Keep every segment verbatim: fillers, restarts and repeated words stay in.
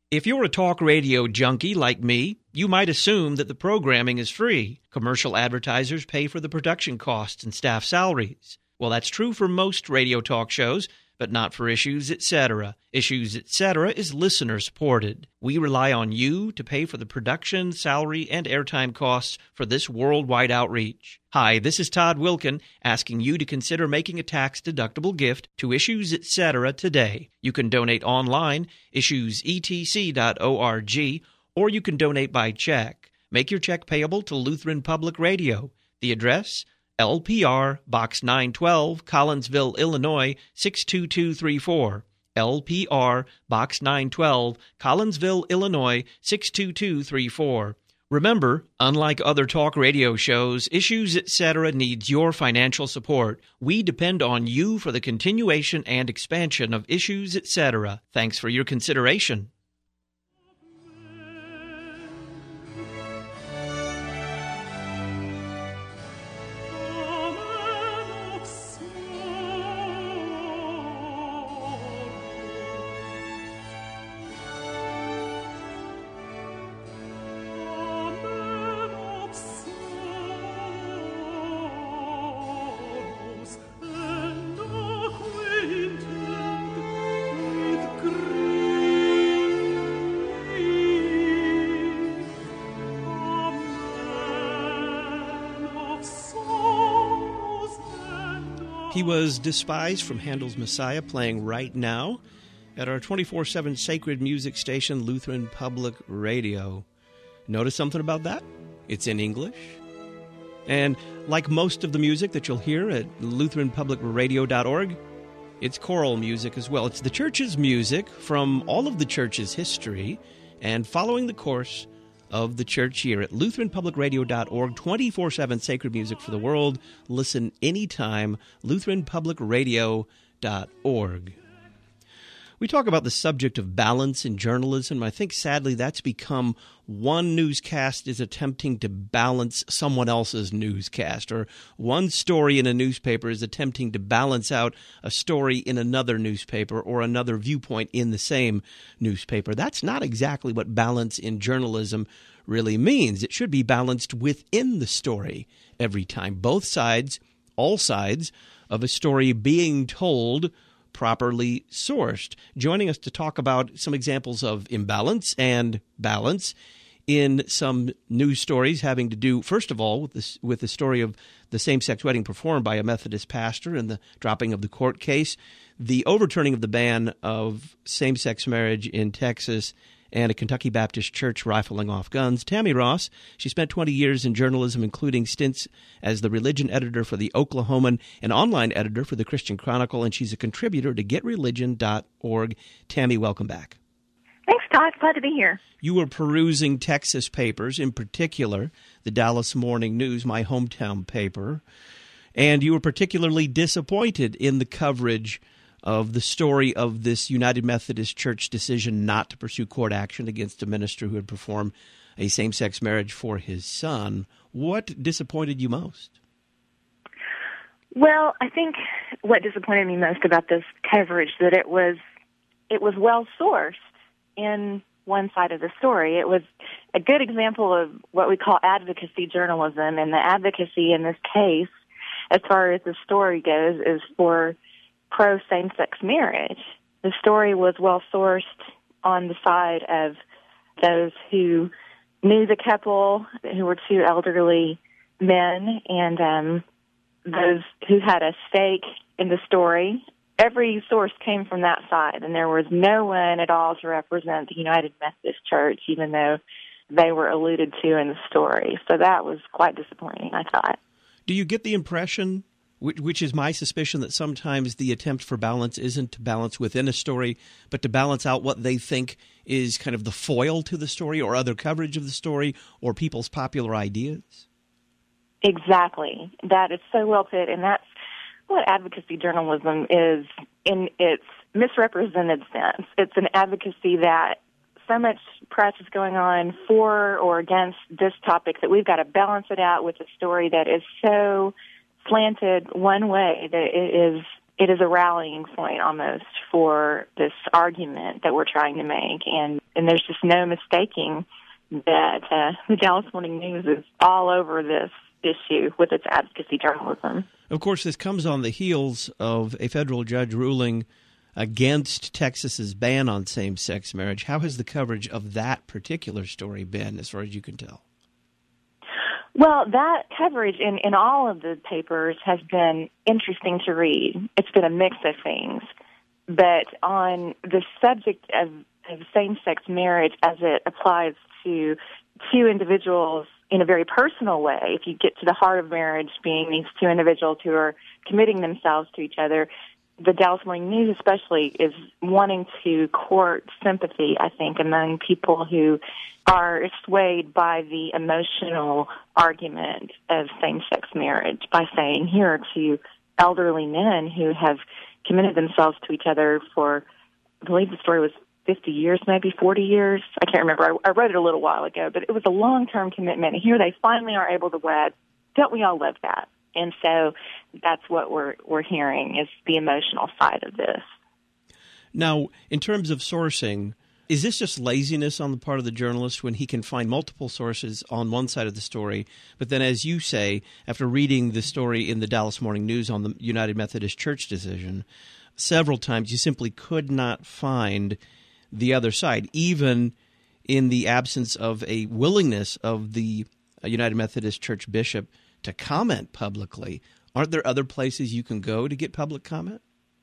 If you're a talk radio junkie like me, you might assume that the programming is free. Commercial advertisers pay for the production costs and staff salaries. Well, that's true for most radio talk shows, but not for Issues, et cetera. Issues, et cetera is listener-supported. We rely on you to pay for the production, salary, and airtime costs for this worldwide outreach. Hi, this is Todd Wilkin, asking you to consider making a tax-deductible gift to Issues, et cetera today. You can donate online, issues e t c dot org, or you can donate by check. Make your check payable to Lutheran Public Radio. The address? L P R, Box nine twelve, Collinsville, Illinois, six two two three four. L P R, Box nine twelve, Collinsville, Illinois, six two two three four. Remember, unlike other talk radio shows, Issues, et cetera needs your financial support. We depend on you for the continuation and expansion of Issues, et cetera. Thanks for your consideration. He was despised from Handel's Messiah, playing right now at our twenty-four seven sacred music station, Lutheran Public Radio. Notice something about that? It's in English. And like most of the music that you'll hear at lutheran public radio dot org, it's choral music as well. It's the church's music from all of the church's history and following the course of the church here at lutheran public radio dot org, twenty-four seven sacred music for the world. Listen anytime, lutheran public radio dot org. We talk about the subject of balance in journalism. I think, sadly, that's become one newscast is attempting to balance someone else's newscast, or one story in a newspaper is attempting to balance out a story in another newspaper or another viewpoint in the same newspaper. That's not exactly what balance in journalism really means. It should be balanced within the story every time. Both sides, all sides of a story being told properly sourced. Joining us to talk about some examples of imbalance and balance in some news stories having to do, first of all, with this, with the story of the same-sex wedding performed by a Methodist pastor and the dropping of the court case, the overturning of the ban of same-sex marriage in Texas, and a Kentucky Baptist church rifling off guns. Tammy Ross, she spent twenty years in journalism, including stints as the religion editor for the Oklahoman and online editor for the Christian Chronicle, and she's a contributor to get religion dot org. Tammy, welcome back. Thanks, Todd. Glad to be here. You were perusing Texas papers, in particular the Dallas Morning News, my hometown paper, and you were particularly disappointed in the coverage of the story of this United Methodist Church decision not to pursue court action against a minister who had performed a same-sex marriage for his son. What disappointed you most? Well, I think what disappointed me most about this coverage that it was it was well sourced in one side of the story. It was a good example of what we call advocacy journalism, and the advocacy in this case, as far as the story goes, is for pro same-sex marriage. The story was well sourced on the side of those who knew the couple, who were two elderly men, and um, those who had a stake in the story. Every source came from that side, and there was no one at all to represent the United Methodist Church, even though they were alluded to in the story. So that was quite disappointing, I thought. Do you get the impression, which is my suspicion, that sometimes the attempt for balance isn't to balance within a story, but to balance out what they think is kind of the foil to the story or other coverage of the story or people's popular ideas? Exactly. That is so well put, and that's what advocacy journalism is in its misrepresented sense. It's an advocacy that so much press is going on for or against this topic that we've got to balance it out with a story that is so slanted one way that it is it is a rallying point almost for this argument that we're trying to make. And, and there's just no mistaking that uh, the Dallas Morning News is all over this issue with its advocacy journalism. Of course, this comes on the heels of a federal judge ruling against Texas's ban on same-sex marriage. How has the coverage of that particular story been, as far as you can tell? Well, that coverage in, in all of the papers has been interesting to read. It's been a mix of things. But on the subject of, of same-sex marriage as it applies to two individuals in a very personal way, if you get to the heart of marriage being these two individuals who are committing themselves to each other, the Dallas Morning News especially is wanting to court sympathy, I think, among people who are swayed by the emotional argument of same-sex marriage by saying, here are two elderly men who have committed themselves to each other for, I believe the story was fifty years, maybe forty years. I can't remember. I, I read it a little while ago, but it was a long-term commitment. And here they finally are able to wed. Don't we all love that? And so that's what we're we're hearing is the emotional side of this. Now, in terms of sourcing, is this just laziness on the part of the journalist when he can find multiple sources on one side of the story, but then, as you say, after reading the story in the Dallas Morning News on the United Methodist Church decision, several times you simply could not find the other side, even in the absence of a willingness of the United Methodist Church bishop to comment publicly? Aren't there other places you can go to get public comment?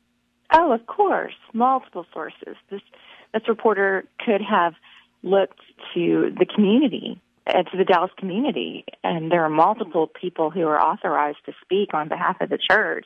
Oh, of course. Multiple sources. This this reporter could have looked to the community, uh, to the Dallas community, and there are multiple people who are authorized to speak on behalf of the church.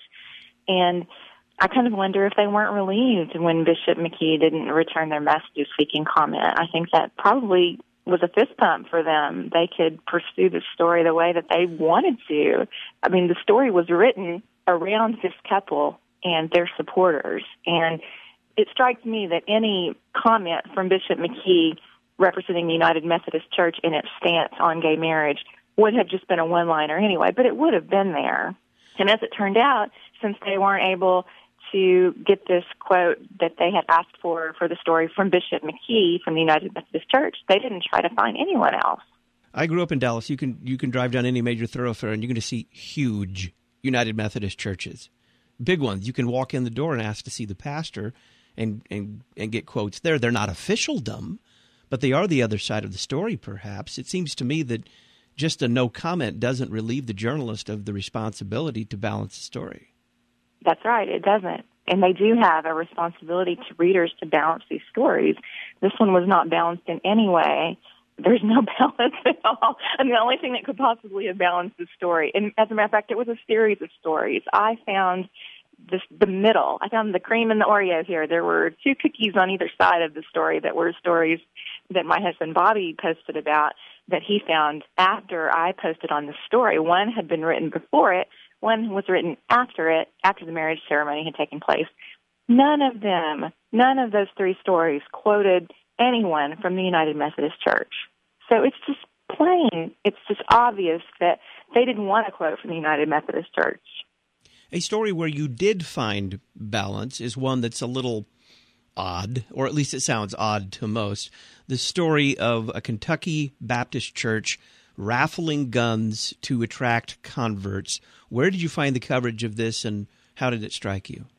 And I kind of wonder if they weren't relieved when Bishop McKee didn't return their message seeking comment. I think that probably was a fist pump for them. They could pursue the story the way that they wanted to. I mean, the story was written around this couple and their supporters. And it strikes me that any comment from Bishop McKee representing the United Methodist Church in its stance on gay marriage would have just been a one-liner anyway, but it would have been there. And as it turned out, since they weren't able to get this quote that they had asked for for the story from Bishop McKee from the United Methodist Church, they didn't try to find anyone else. I grew up in Dallas. You can you can drive down any major thoroughfare and you're going to see huge United Methodist churches, big ones. You can walk in the door and ask to see the pastor and, and, and get quotes there. They're not officialdom, but they are the other side of the story, perhaps. It seems to me that just a no comment doesn't relieve the journalist of the responsibility to balance the story. That's right, it doesn't. And they do have a responsibility to readers to balance these stories. This one was not balanced in any way. There's no balance at all. And the only thing that could possibly have balanced the story, and as a matter of fact, it was a series of stories. I found this, the middle. I found the cream and the Oreo here. There were two cookies on either side of the story that were stories that my husband Bobby posted about that he found after I posted on the story. One had been written before it. One was written after it, after the marriage ceremony had taken place. None of them, none of those three stories quoted anyone from the United Methodist Church. So it's just plain, it's just obvious that they didn't want a quote from the United Methodist Church. A story where you did find balance is one that's a little odd, or at least it sounds odd to most. The story of a Kentucky Baptist church raffling guns to attract converts. Where did you find the coverage of this, and how did it strike you?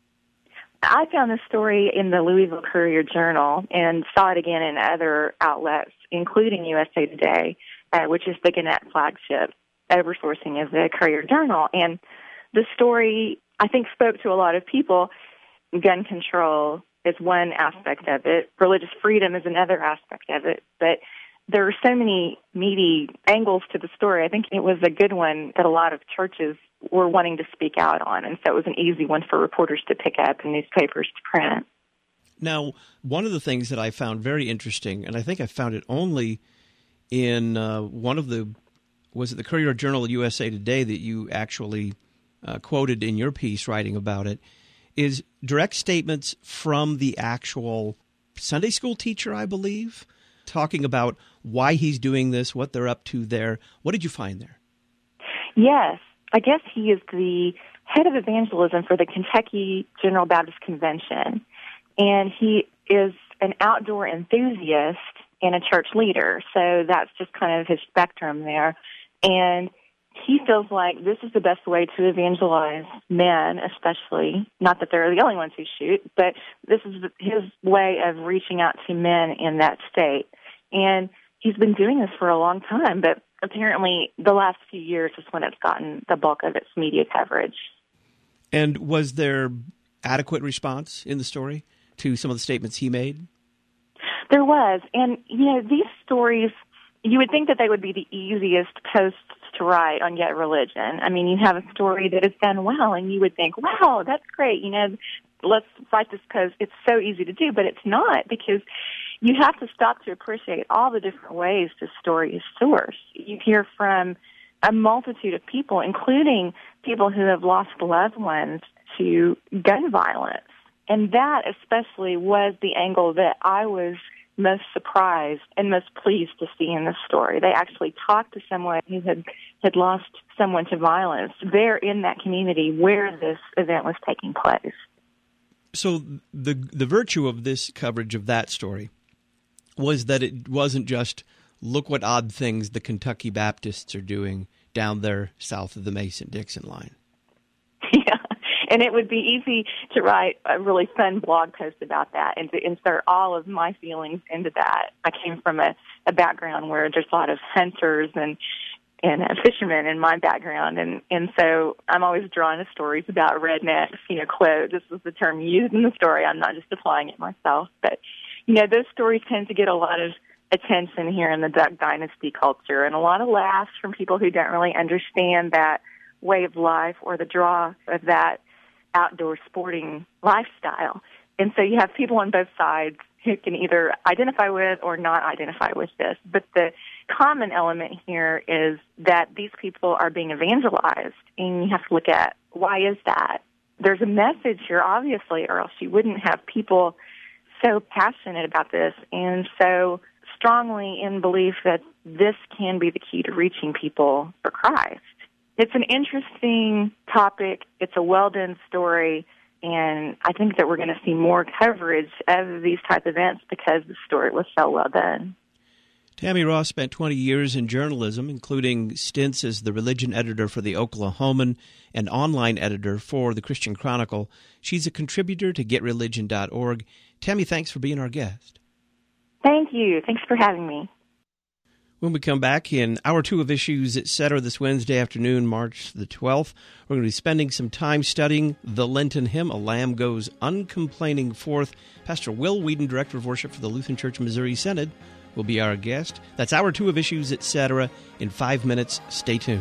I found this story in the Louisville Courier-Journal and saw it again in other outlets, including U S A Today, uh, which is the Gannett flagship oversourcing of the Courier-Journal. And the story, I think, spoke to a lot of people. Gun control is one aspect of it. Religious freedom is another aspect of it. But there are so many meaty angles to the story. I think it was a good one that a lot of churches were wanting to speak out on, and so it was an easy one for reporters to pick up and newspapers to print. Now, one of the things that I found very interesting, and I think I found it only in uh, one of the, was it the Courier-Journal U S A Today that you actually uh, quoted in your piece writing about it, is direct statements from the actual Sunday school teacher, I believe, talking about why he's doing this, what they're up to there. What did you find there? Yes. I guess he is the head of evangelism for the Kentucky General Baptist Convention, and he is an outdoor enthusiast and a church leader. So that's just kind of his spectrum there. And he feels like this is the best way to evangelize men, especially, not that they're the only ones who shoot, but this is his way of reaching out to men in that state. And he's been doing this for a long time, but apparently the last few years is when it's gotten the bulk of its media coverage. And was there adequate response in the story to some of the statements he made? There was. And, you know, these stories, you would think that they would be the easiest posts to write on Get Religion. I mean, you have a story that is done well, and you would think, wow, that's great. You know, let's write this post. It's so easy to do, but it's not, because you have to stop to appreciate all the different ways this story is sourced. You hear from a multitude of people, including people who have lost loved ones to gun violence. And that especially was the angle that I was most surprised and most pleased to see in this story. They actually talked to someone who had, had lost someone to violence there in that community where this event was taking place. So the the virtue of this coverage of that story was that it wasn't just, look what odd things the Kentucky Baptists are doing down there south of the Mason-Dixon line. Yeah. And it would be easy to write a really fun blog post about that and to insert all of my feelings into that. I came from a, a background where there's a lot of hunters and and uh, fishermen in my background, and, and so I'm always drawn to stories about rednecks, you know, quote, this was the term used in the story, I'm not just applying it myself. But, you know, those stories tend to get a lot of attention here in the Duck Dynasty culture and a lot of laughs from people who don't really understand that way of life or the draw of that outdoor sporting lifestyle. And so you have people on both sides who can either identify with or not identify with this. But the common element here is that these people are being evangelized, and you have to look at, why is that? There's a message here, obviously, or else you wouldn't have people so passionate about this and so strongly in belief that this can be the key to reaching people for Christ. It's an interesting topic. It's a well-done story, and I think that we're going to see more coverage of these type of events because the story was so well done. Tammy Ross spent twenty years in journalism, including stints as the religion editor for the Oklahoman and online editor for the Christian Chronicle. She's a contributor to get religion dot org. Tammy, thanks for being our guest. Thank you. Thanks for having me. When we come back in Hour two of Issues, et cetera, this Wednesday afternoon, March the twelfth, we're going to be spending some time studying the Lenten hymn, A Lamb Goes Uncomplaining Forth. Pastor Will Whedon, Director of Worship for the Lutheran Church Missouri Synod, will be our guest. That's Hour two of Issues, et cetera, in five minutes. Stay tuned.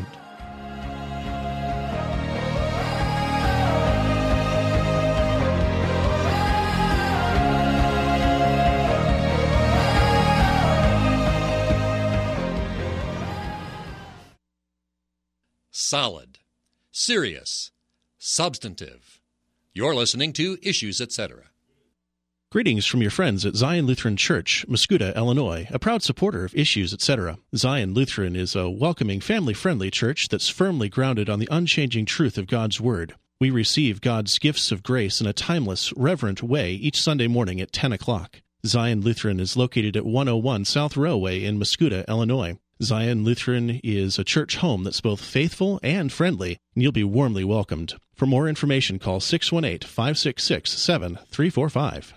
Solid, serious, substantive. You're listening to Issues, et cetera. Greetings from your friends at Zion Lutheran Church, Muscuda, Illinois, a proud supporter of Issues, et cetera. Zion Lutheran is a welcoming, family-friendly church that's firmly grounded on the unchanging truth of God's Word. We receive God's gifts of grace in a timeless, reverent way each Sunday morning at ten o'clock. Zion Lutheran is located at one oh one South Railway in Muscuda, Illinois. Zion Lutheran is a church home that's both faithful and friendly, and you'll be warmly welcomed. For more information, call six one eight, five six six, seven three four five.